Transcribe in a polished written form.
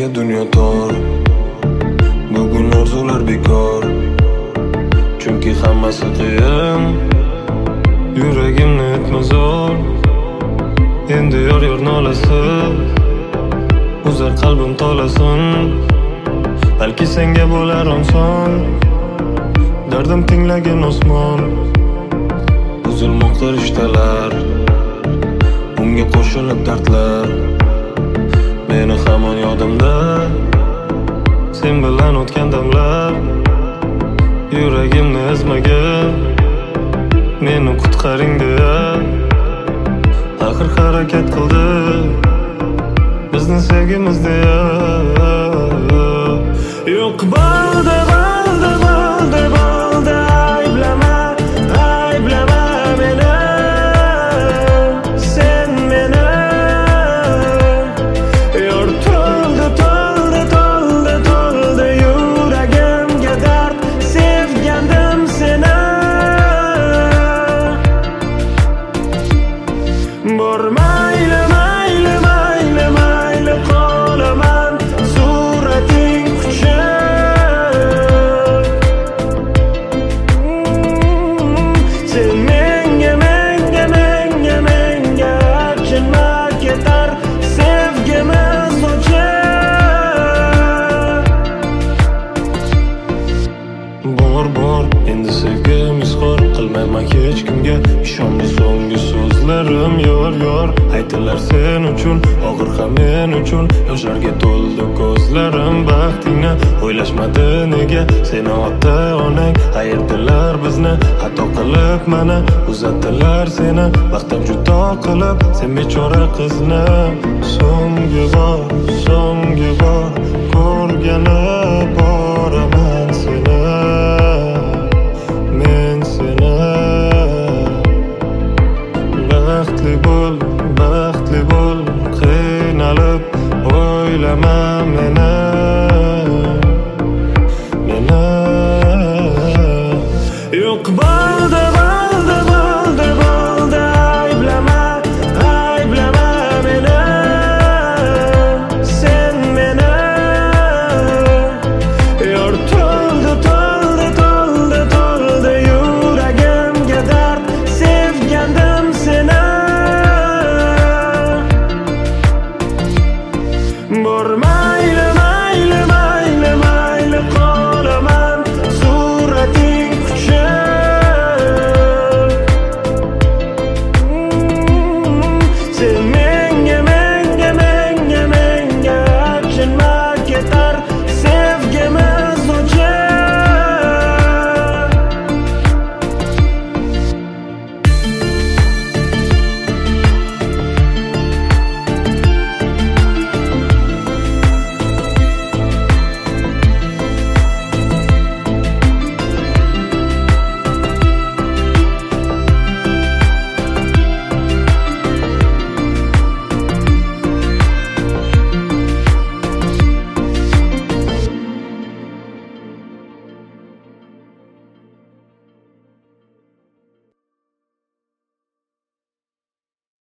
menga dunyo tor. Bugun orzular bekor, chunki hammasi qiyin. Yuragimni etma zo'r, endi yor nolasi uzar qalbim tolasin. Balki senga bo'lar oson, dardim tinglagan osmon. Buzilmoqda rishtalar, unga qo'shilib dardlar. Meni hamon yodimda sen bilan o'tgan damlar. Yuragimni ezmagin, meni qutqaring deya axir harakat qildi bizni sevgimiz deya. Yo'q bo'ldi, bo'ldi, bo'ldi, bo'ldi, ayblama, ayblama meni, sen meni. Yor to'ldi, to'ldi, to'ldi, to'ldi yuragimga dard, sevgandim seni. Bor mayli, mayli, mayli, mayli qolaman surating quchib. Sen menga, menga, menga, menga achinma ketar sevgimiz o'chib. Bor, endi sevgimiz xor qilmayman hech kimga. Ishonma so'nggi so'zlarim yor aytilar sen uchun, og'ir ham men uchun. Yoshlarga to'ldi ko'zlarim baxtingni o'ylashmadi nega. Seni ota onang ayirdilar bizni, xato qilib mana uzatdilar seni baxtdan judo qilib. Sen bechora qizni so'nggi bor ko'rgani bor.